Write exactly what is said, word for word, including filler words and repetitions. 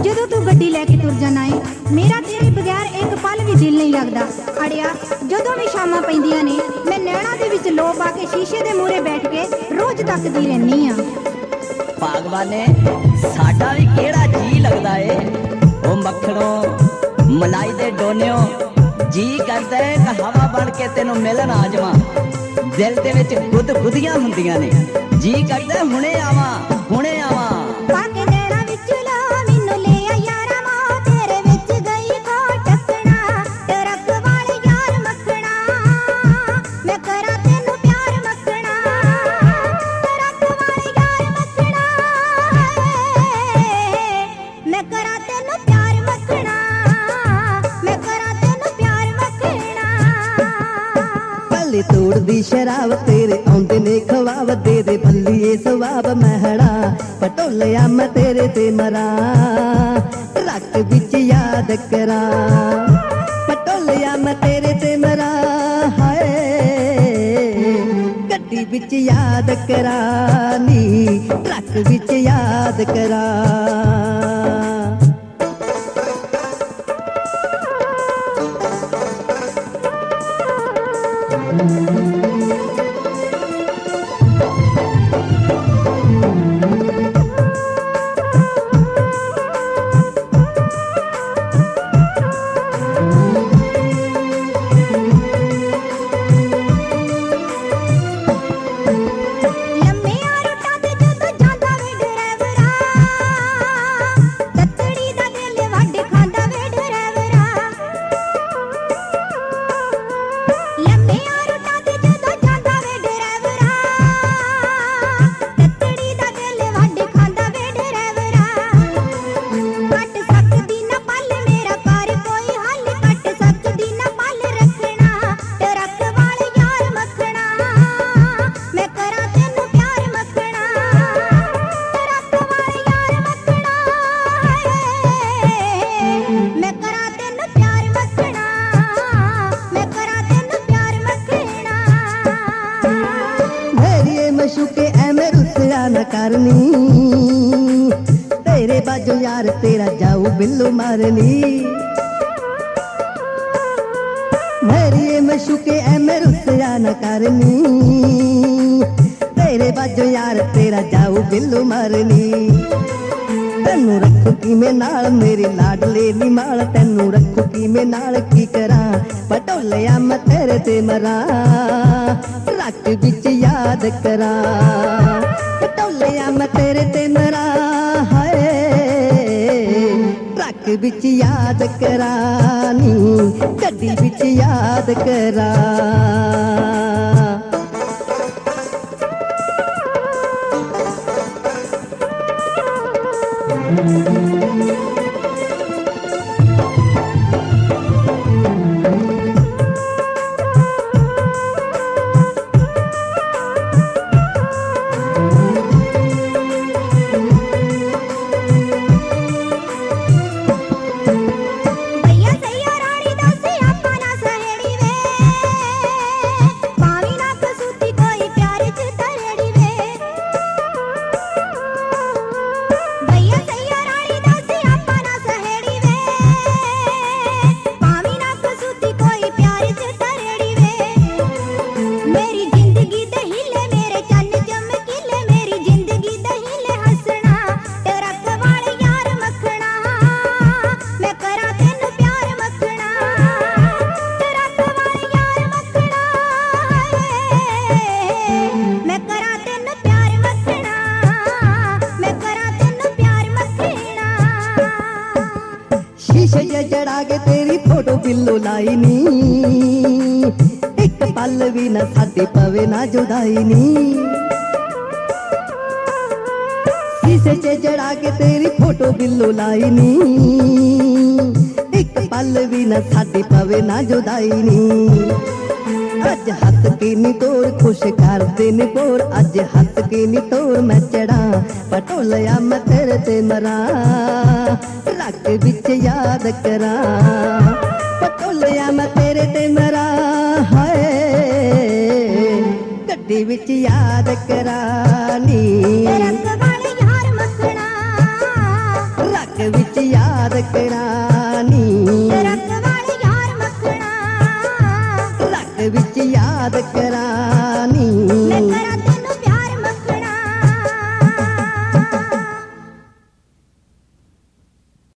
ਜਦੋਂ ਤੂੰ ਗੱਡੀ ਲੈ ਕੇ ਤੁਰ ਜਾਣਾ ਏ, ਮੇਰਾ ਤੇਰੇ ਬਗੈਰ ਇੱਕ ਪਲ ਵੀ ਦਿਲ ਨਹੀਂ ਲੱਗਦਾ। ਅੜਿਆ, ਜਦੋਂ ਵੀ ਸ਼ਾਮਾਂ ਪੈਂਦੀਆਂ ਨੇ ਮੈਂ ਨੈਣਾ ਦੇ ਵਿੱਚ ਲੋ ਪਾ ਕੇ ਸ਼ੀਸ਼ੇ ਦੇ ਮੂਹਰੇ ਬੈਠ ਕੇ ਰੋਜ਼ ਤੱਕਦੀ ਰਹਿੰਦੀ ਆ। ਭਾਗਵਾਨੇ ਸਾਡਾ ਵੀ ਕਿਹੜਾ ਜੀ ਲੱਗਦਾ ਏ, ਉਹ ਮੱਖਣੋਂ ਮਲਾਈ ਦੇ ਡੋਨਿਓ ਜੀ ਕਰਦਾ ਏ ਕਿ ਹਵਾ ਬਣ ਕੇ ਤੈਨੂੰ ਮਿਲਣ ਆ ਜਾਵਾਂ। ਦਿਲ ਦੇ ਵਿੱਚ ਗੁੱਦ ਗੁੱਦੀਆਂ ਹੁੰਦੀਆਂ ਨੇ, ਜੀ ਕਰਦਾ ਹੁਣੇ ਆਵਾਂ ਹੁਣੇ ਆਵਾਂ। ਤੋੜਦੀ ਸ਼ਰਾਬ ਤੇਰੇ ਆਉਂਦੇ ਨੇ ਖਵਾਬ, ਦੇ ਦੇ ਭੱਲੀਏ ਸਵਾਬ ਮਹਿੜਾ ਪਟੋਲਿਆ ਮੈਂ ਤੇਰੇ ਤੇ ਮਰਾਂ, ਰੱਖ ਵਿੱਚ ਯਾਦ ਕਰਾਂ ਪਟੋਲਿਆ ਮੈਂ ਤੇਰੇ ਤੇ ਮਰਾਂ। ਹਾਏ ਗੱਡੀ ਵਿੱਚ ਯਾਦ ਕਰਾਂ ਨੀ, ਰੱਖ ਵਿੱਚ ਯਾਦ ਕਰਾਂ। शुके ऐमे रुसिया न करनी, तेरे बाजू यार तेरा जाऊ बिल्लू मारनी। मेरी मशुके ऐमे रुसिया न करनी, तेरे बाजू यार तेरा जाऊ बिल्लू मारनी। तेनू रखू किवें नाल मेरी लाडले नी माल, तेनू रखू किवें नाल की करा पटोलिया मैं तेरे ते मरा, रख विच याद करा पटोलिया मैं तेरे ते मरा। हाय रख विच याद करा नी, गड्डी विच याद करा। जड़ा के तेरी फोटो बिल्लो लाई नी, एक पल भी न साडी पवे ना जुदाई नी। शीशे च जड़ा के तेरी फोटो बिल्लो लाई नी, एक पल भी न साडी पवे ना जुदाई नी। अज हस के नी तोड़ खुश कर दे नी बोर, अज हस के नी तोड़ मैं चढ़ा पटोलिया मैं तेरे ते मरा, रख विच याद करा पटोलिया मैं तेरे ते मरा। हाय गड्डी विच याद करा नी, रख ਵਿੱਚ ਯਾਦ ਕਰਾਨੀ ਰੰਗ ਵਾਲੇ ਯਾਰ ਮੱਖਣਾ ਟਰੱਕ ਵਿੱਚ ਯਾਦ ਕਰਾਨੀ ਮੈਂ ਕਰਾਂ